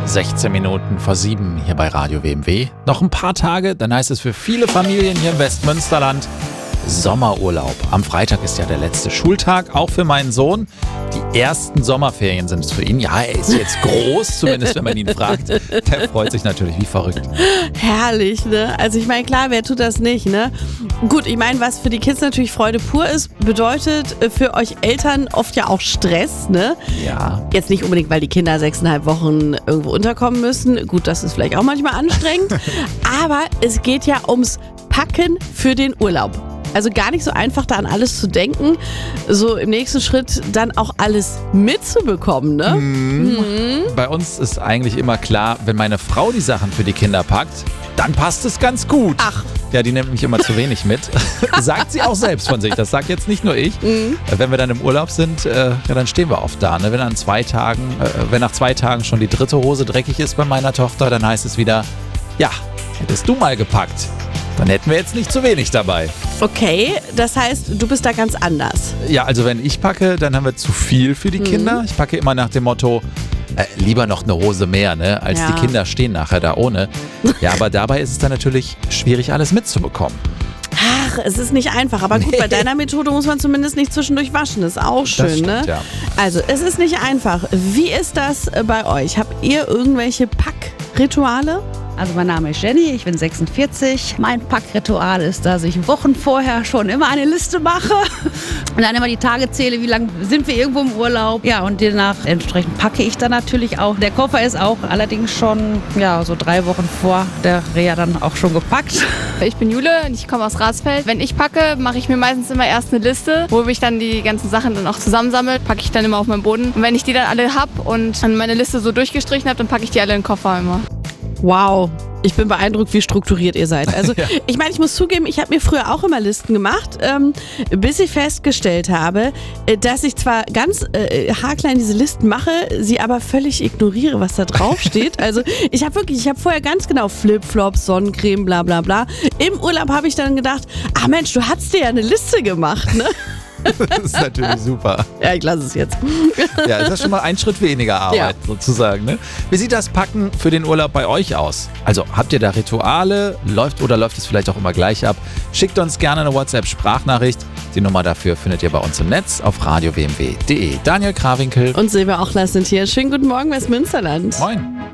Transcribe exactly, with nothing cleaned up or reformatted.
sechzehn Minuten vor sieben hier bei Radio W M W. Noch ein paar Tage, dann heißt es für viele Familien hier im Westmünsterland Sommerurlaub. Am Freitag ist ja der letzte Schultag, auch für meinen Sohn. Die ersten Sommerferien sind es für ihn. Ja, er ist jetzt groß, zumindest wenn man ihn fragt. Der freut sich natürlich wie verrückt. Herrlich, ne? Also ich meine, klar, wer tut das nicht, ne? Gut, ich meine, was für die Kids natürlich Freude pur ist, bedeutet für euch Eltern oft ja auch Stress, ne? Ja. Jetzt nicht unbedingt, weil die Kinder sechseinhalb Wochen irgendwo unterkommen müssen. Gut, das ist vielleicht auch manchmal anstrengend. Aber es geht ja ums Packen für den Urlaub. Also gar nicht so einfach, da an alles zu denken, so im nächsten Schritt dann auch alles mitzubekommen, ne? Mhm. Mhm. Bei uns ist eigentlich immer klar, wenn meine Frau die Sachen für die Kinder packt, dann passt es ganz gut. Ach. Ja, die nimmt mich immer zu wenig mit. Sagt sie auch selbst von sich. Das sagt jetzt nicht nur ich. Mhm. Wenn wir dann im Urlaub sind, äh, ja, dann stehen wir oft da. Ne? Wenn, an zwei Tagen, äh, wenn nach zwei Tagen schon die dritte Hose dreckig ist bei meiner Tochter, dann heißt es wieder, ja, hättest du mal gepackt. Dann hätten wir jetzt nicht zu wenig dabei. Okay, das heißt, du bist da ganz anders. Ja, also wenn ich packe, dann haben wir zu viel für die mhm. Kinder. Ich packe immer nach dem Motto, äh, lieber noch eine Hose mehr, ne, als ja. die Kinder stehen nachher da ohne. Ja, aber dabei ist es dann natürlich schwierig, alles mitzubekommen. Ach, es ist nicht einfach. Aber gut, bei deiner Methode muss man zumindest nicht zwischendurch waschen. Das ist auch schön, das stimmt, ne? Ja. Also, es ist nicht einfach. Wie ist das bei euch? Habt ihr irgendwelche Packrituale? Also mein Name ist Jenny, ich bin sechsundvierzig. Mein Packritual ist, dass ich Wochen vorher schon immer eine Liste mache und dann immer die Tage zähle, wie lange sind wir irgendwo im Urlaub. Ja, und danach entsprechend packe ich dann natürlich auch. Der Koffer ist auch allerdings schon ja, so drei Wochen vor der Reha dann auch schon gepackt. Ich bin Jule und ich komme aus Rasfeld. Wenn ich packe, mache ich mir meistens immer erst eine Liste, wo ich dann die ganzen Sachen dann auch zusammensammle, packe ich dann immer auf meinen Boden. Und wenn ich die dann alle habe und dann meine Liste so durchgestrichen habe, dann packe ich die alle in den Koffer immer. Wow, ich bin beeindruckt, wie strukturiert ihr seid. Also ja. ich meine, ich muss zugeben, ich habe mir früher auch immer Listen gemacht, ähm, bis ich festgestellt habe, dass ich zwar ganz äh, haarklein diese Listen mache, sie aber völlig ignoriere, was da drauf steht. Also ich habe wirklich, ich habe vorher ganz genau Flipflops, Sonnencreme, bla bla bla. Im Urlaub habe ich dann gedacht, ach Mensch, du hast dir ja eine Liste gemacht, ne? Das ist natürlich super. Ja, ich lasse es jetzt. Ja, ist das schon mal ein Schritt weniger Arbeit ja. sozusagen. Ne? Wie sieht das Packen für den Urlaub bei euch aus? Also habt ihr da Rituale? Läuft oder läuft es vielleicht auch immer gleich ab? Schickt uns gerne eine WhatsApp-Sprachnachricht. Die Nummer dafür findet ihr bei uns im Netz auf radio w m w punkt de. Daniel Krawinkel und Silvia Ochler sind hier. Schönen guten Morgen, Westmünsterland. Moin.